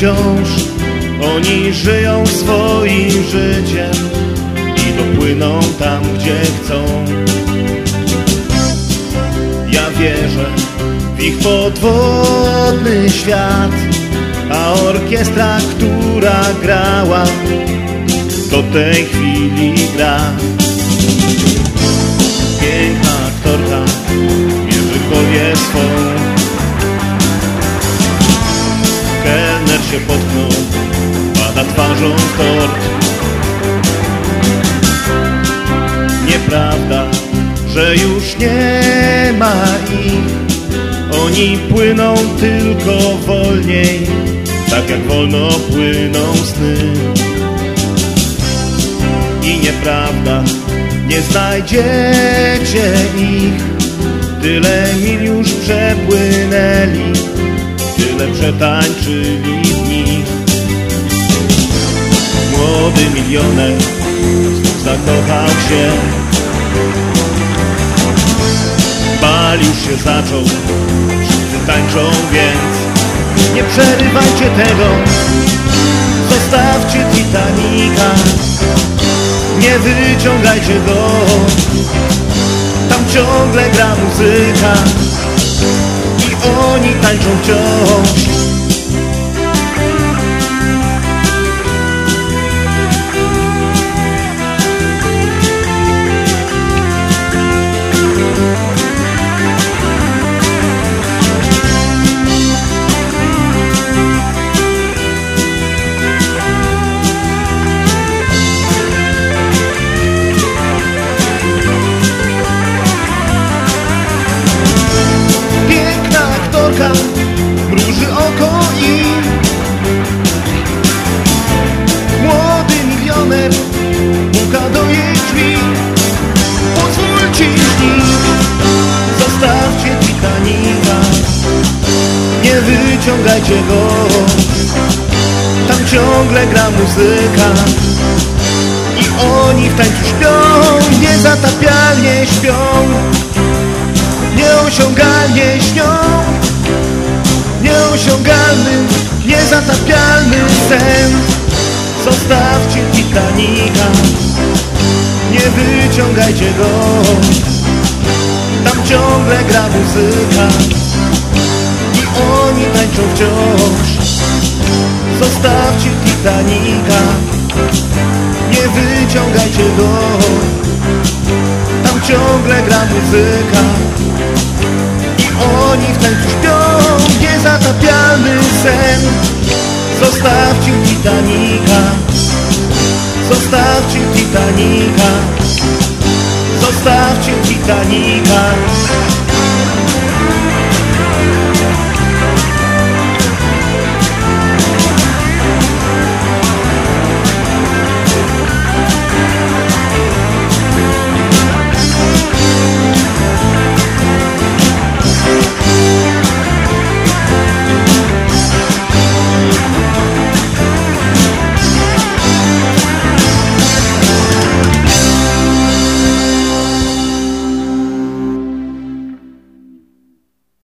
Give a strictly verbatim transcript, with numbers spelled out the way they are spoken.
wciąż oni żyją swoim życiem i dopłyną tam, gdzie chcą. Ja wierzę w ich podwodny świat, a orkiestra, która grała, do tej chwili gra. Piękna aktorka mierzy kolję swą. Kelner się potknął, pada twarzą w tort. Nieprawda, że już nie ma ich. Oni płyną tylko wolniej, tak jak wolno płyną sny. I nieprawda, nie znajdziecie ich. Tyle mil już przepłynęli, tyle przetańczyli dni. Młody milioner znów zakochał się. Bal już się zaczął, wszyscy tańczą, więc nie przerywajcie tego. Zostawcie Titanica, nie wyciągajcie go. Tam ciągle gra muzyka i oni tańczą wciąż. Mruży oko i młody milioner puka do jej drzwi. Pozwólcie śni, zostawcie Titanica, nie wyciągajcie go. Tam ciągle gra muzyka i oni w tańcu śpią. Niezatapialnie śpią, nieosiągalnie śnią. Nieosiągalny, niezatapialny sen. Zostawcie Titanica, nie wyciągajcie go. Tam ciągle gra muzyka i oni tańczą wciąż. Zostawcie Titanica, nie wyciągajcie go. Tam ciągle gra muzyka i oni w tańcu śpią. Niezatapialny sen. Zostawcie Titanica, zostawcie Titanica, zostawcie Titanica.